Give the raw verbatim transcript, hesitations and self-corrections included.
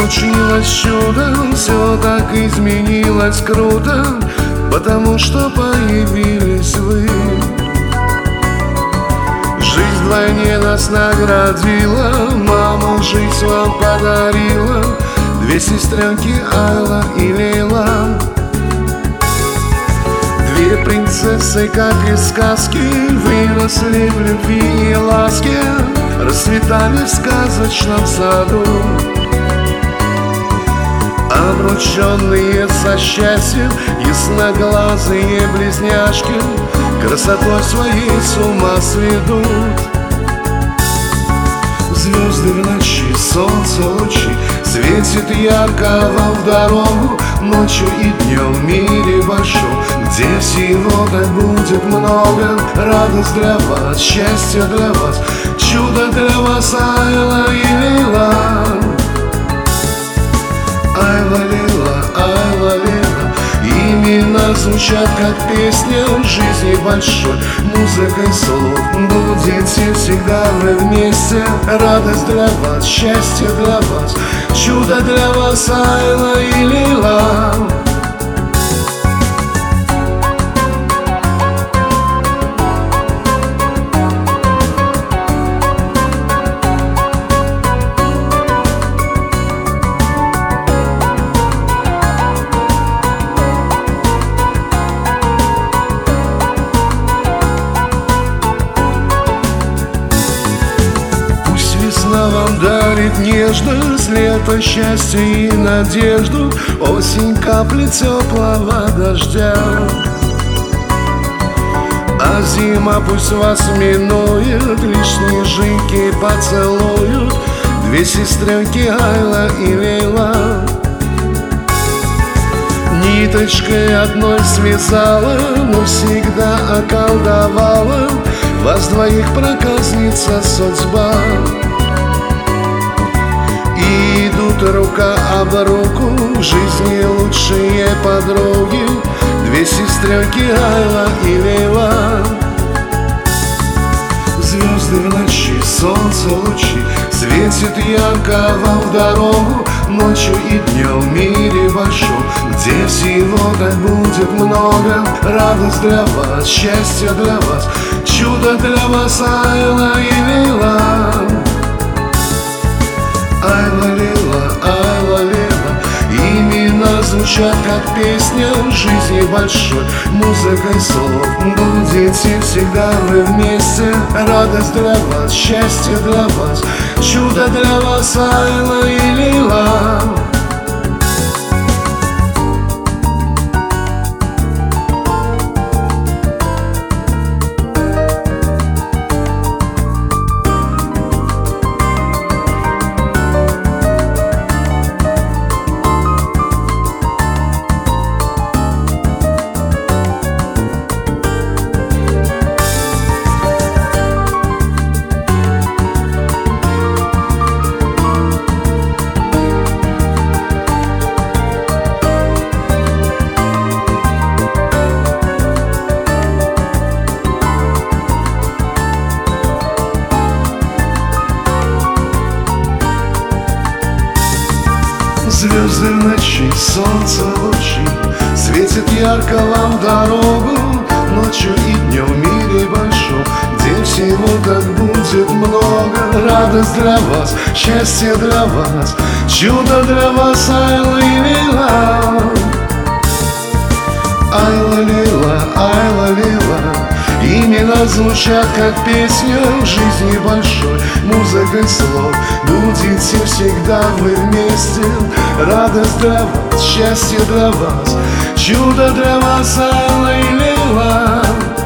случилось чудо, все так изменилось круто, потому что появились вы. Жизнь вдвойне нас наградила, мама жизнь вам подарила, две сестренки Айла и Лейла. Две принцессы, как из сказки, выросли в любви и ласке, расцветали в сказочном саду. Обрученные со счастьем, ясноглазые близняшки красотой своей с ума сведут. Звезды в ночи, солнце лучи светит ярко вам в дорогу, ночью и днем в мире большом, где всего так будет много. Радость для вас, счастье для вас, чудо для вас, Айла и Лейла. Айла, Лейла, Айла, Лейла, имена звучат как песня жизни большой, музыкой слов будете всегда вы вместе. Радость для вас, счастье для вас, чудо для вас, Айла и Лейла. Весна вам дарит нежность, лето счастье и надежду, осень капли теплого дождя. А зима пусть вас минует, лишь снежинки поцелуют две сестренки Айла и Лейла. Ниточкой одной связала, но всегда околдовала вас двоих проказница судьба. И идут рука об руку в жизни лучшие подруги, две сестренки Айла и Лейла. Звезды в ночи, солнце лучи светит ярко вам в дорогу, ночью и днем в мире большом, где всего так будет много. Радость для вас, счастье для вас, чудо для вас, Айла и Лейла. Айла, Лейла, Айла, Лейла, имена звучат как песня жизни большой, музыкой слов будете всегда вы вместе. Радость для вас, счастье для вас, чудо для вас, Айла и Лейла. Звезды в ночи, солнце лучи светит ярко вам в дорогу, ночью и днем в мире большом, где всего так будет много. Радость для вас, счастье для вас, чудо для вас, Айла и Лейла. Айла, Лейла, Айла, Лейла, имена звучат как песня жизни большой, музыкой слов будете всегда вы вместе. Радость для вас, счастье для вас, чудо для вас, Айла и Лейла.